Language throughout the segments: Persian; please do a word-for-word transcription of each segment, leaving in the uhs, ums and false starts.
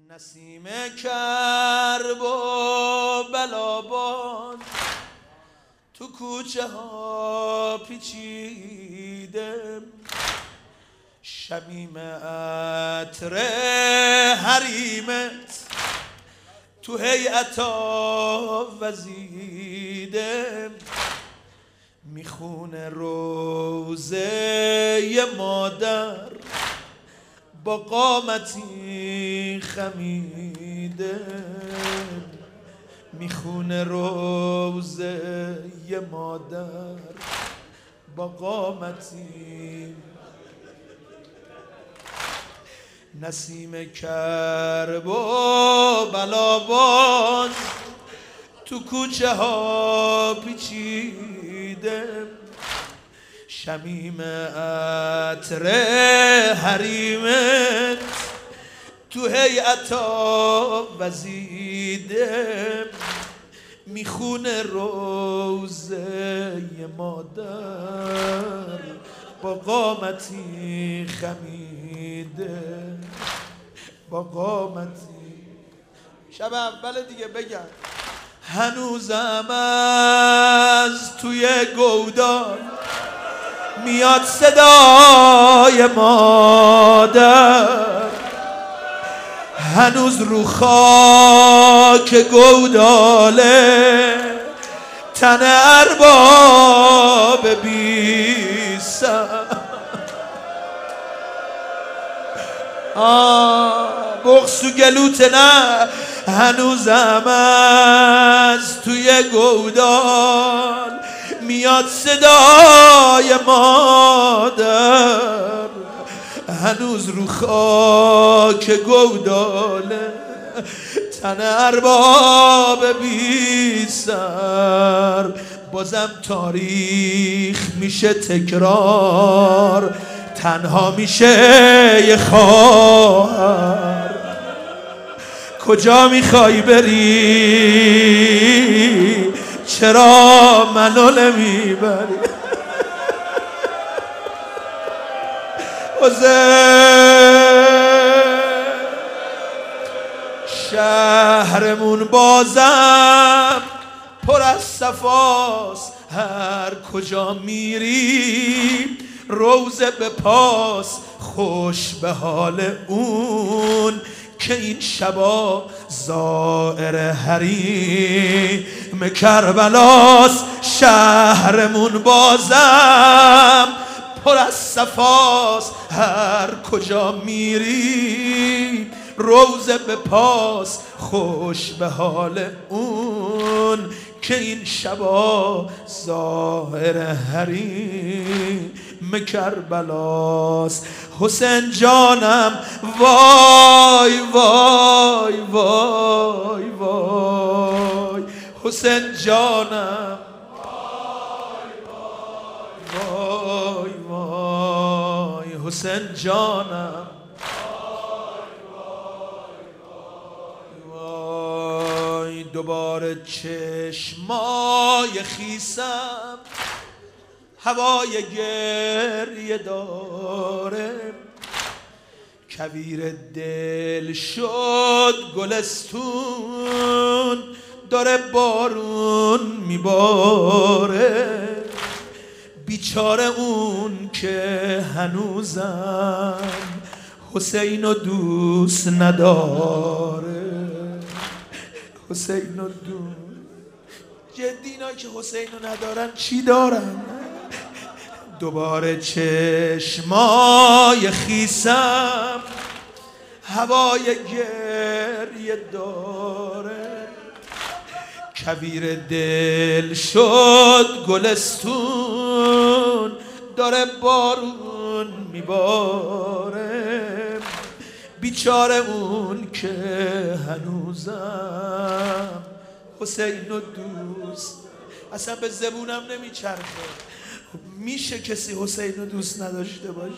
نسیم کرب و بلابان تو کوچه ها پیچیدم، شمیم عطر حریمت تو هیئتا وزیدم، میخونه روزه مادر با قامتی خمیده، میخونه روزه مادر با قامتی. نسیم کرب و بلابان تو کوچه ها پیچیدم، شمیم عطر حریمت تو هیئتا وزیدم، میخونه روزه مادر با قامتی خمیده، با قامتی. شب اول دیگه بگم هنوزم از توی گودال میاد صدای مادر، هنوز رو خاک گوداله تن ارباب بی سر. آه بغض و گلوت نه، هنوزم از توی گودال میاد صدای مادر، هنوز رو خاک گوداله تن ارباب بی سر. بازم تاریخ میشه تکرار، تنها میشه یه خواهر. کجا میخوای بری؟ چرا منو نمیبری؟ شهرمون بازم پر از صفاست، هر کجا میری روزه به پاس. خوش به حال اون که این شبا زائر حریم کربلاست. شهرمون بازم پر از صفاست، هر کجا میری روزه به پاس. خوش به حال اون که این شبا ظاهر حریم کربلاست. حسین جانم وای وای وای وای، حسین جانم وای وای، حسین جانم وای. دوباره چشمای خیسم هوای گریه داره، کویر دل شد گلستون داره بارون میباره. بیچاره اون که هنوزم حسین رو دوست نداره، حسین رو دوست. جدی اینا که حسین رو ندارن چی دارن؟ دوباره چشمای خیسم هوای گریه داره، کویر دل شد گلستون داره بارون میباره. بیچاره اون که هنوزم حسین رو دوست. اصلا به زبونم نمیچرخه، میشه کسی حسین رو دوست نداشته باشه؟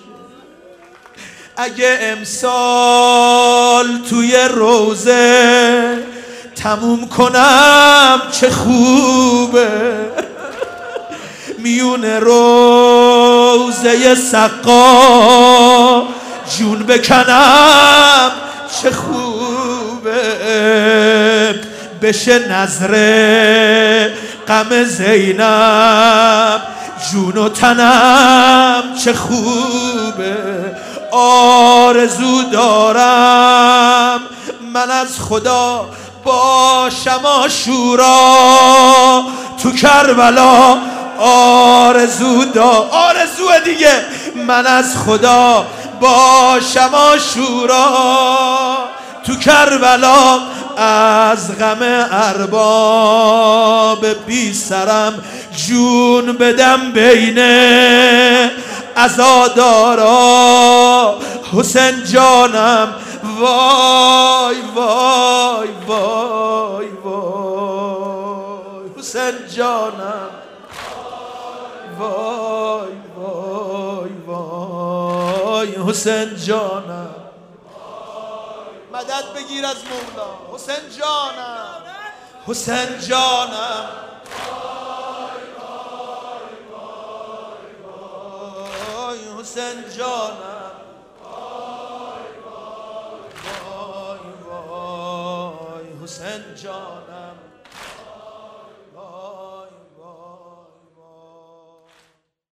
اگه امسال توی روزه تموم کنم چه خوبه، میون روزه سقا جون بکنم چه خوبه. بشه نظره غم زینب جون و تنم چه خوبه آرزو دارم من از خدا باشم عاشورا تو کربلا آرزو دا آرزو دیگه من از خدا باشم عاشورا تو کربلا از غم ارباب بی سرم جون بدم بین عزادارا حسین جانم وای وای وای وای حسین جانم وای وای وای حسین جانم مدد بگیر از مولا حسین جانم حسین جانم وای حسین جانم وای وای حسین جانم